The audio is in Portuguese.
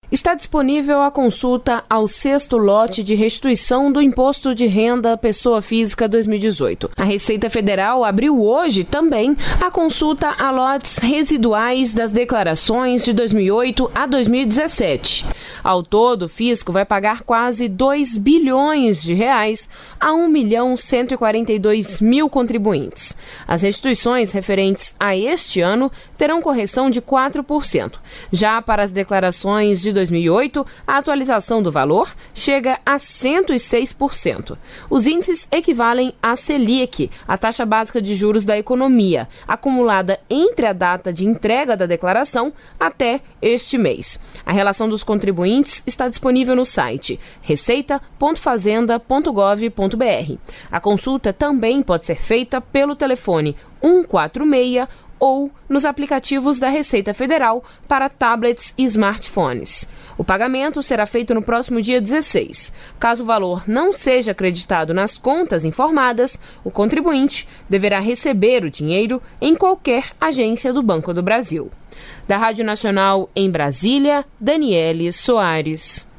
Está disponível a consulta ao 6º lote de restituição do Imposto de Renda Pessoa Física 2018. A Receita Federal abriu hoje também a consulta a lotes residuais das declarações de 2008 a 2017. Ao todo, o fisco vai pagar quase 2 bilhões de reais a 1.142.000 contribuintes. As restituições referentes a este ano terão correção de 4%. Já para as declarações de 2008, a atualização do valor chega a 106%. Os índices equivalem à Selic, a taxa básica de juros da economia, acumulada entre a data de entrega da declaração até este mês. A relação dos contribuintes está disponível no site receita.fazenda.gov.br. A consulta também pode ser feita pelo telefone 146 ou nos aplicativos da Receita Federal para tablets e smartphones. O pagamento será feito no próximo dia 16. Caso o valor não seja acreditado nas contas informadas, o contribuinte deverá receber o dinheiro em qualquer agência do Banco do Brasil. Da Rádio Nacional em Brasília, Daniele Soares.